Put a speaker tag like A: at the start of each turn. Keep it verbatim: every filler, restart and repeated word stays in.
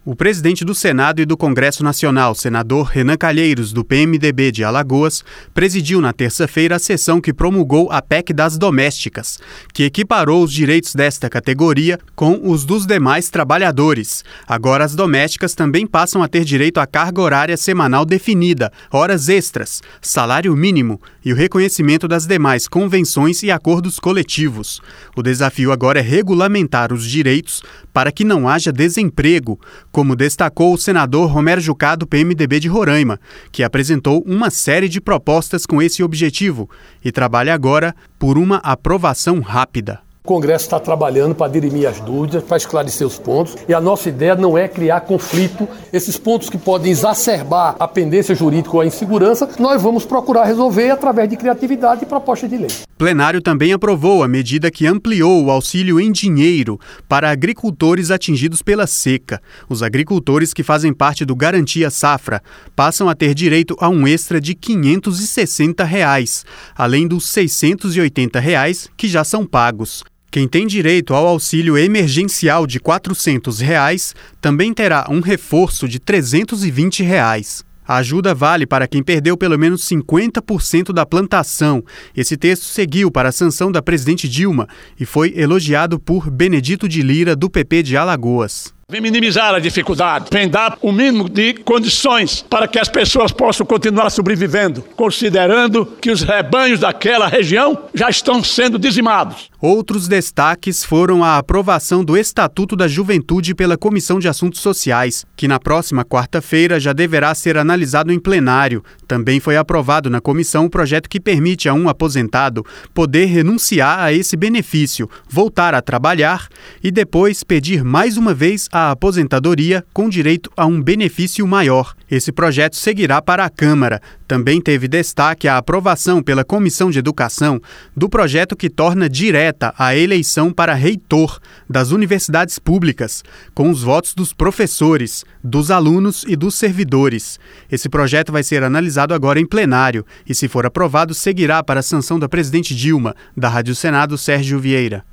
A: O presidente do Senado e do Congresso Nacional, senador Renan Calheiros, do P M D B de Alagoas, presidiu na terça-feira a sessão que promulgou a P E C das domésticas, que equiparou os direitos desta categoria com os dos demais trabalhadores. Agora as domésticas também passam a ter direito à carga horária semanal definida, horas extras, salário mínimo e o reconhecimento das demais convenções e acordos coletivos. O desafio agora é regulamentar os direitos para que não haja desemprego, como destacou o senador Romero Jucá, do P M D B de Roraima, que apresentou uma série de propostas com esse objetivo e trabalha agora por uma aprovação rápida.
B: O Congresso está trabalhando para dirimir as dúvidas, para esclarecer os pontos, e a nossa ideia não é criar conflito. Esses pontos que podem exacerbar a pendência jurídica ou a insegurança, nós vamos procurar resolver através de criatividade e proposta de lei.
A: O plenário também aprovou a medida que ampliou o auxílio em dinheiro para agricultores atingidos pela seca. Os agricultores que fazem parte do Garantia Safra passam a ter direito a um extra de quinhentos e sessenta reais, além dos seiscentos e oitenta reais que já são pagos. Quem tem direito ao auxílio emergencial de quatrocentos reais também terá um reforço de trezentos e vinte reais. A ajuda vale para quem perdeu pelo menos cinquenta por cento da plantação. Esse texto seguiu para a sanção da presidente Dilma e foi elogiado por Benedito de Lira, do P P de Alagoas.
C: Vem minimizar a dificuldade, vem dar o mínimo de condições para que as pessoas possam continuar sobrevivendo, considerando que os rebanhos daquela região já estão sendo dizimados.
A: Outros destaques foram a aprovação do Estatuto da Juventude pela Comissão de Assuntos Sociais, que na próxima quarta-feira já deverá ser analisado em plenário. Também foi aprovado na comissão o projeto que permite a um aposentado poder renunciar a esse benefício, voltar a trabalhar e depois pedir mais uma vez a aposentadoria com direito a um benefício maior. Esse projeto seguirá para a Câmara. Também teve destaque a aprovação pela Comissão de Educação do projeto que torna direta a eleição para reitor das universidades públicas, com os votos dos professores, dos alunos e dos servidores. Esse projeto vai ser analisado agora em plenário e, se for aprovado, seguirá para a sanção da presidente Dilma, da Rádio Senado, Sérgio Vieira.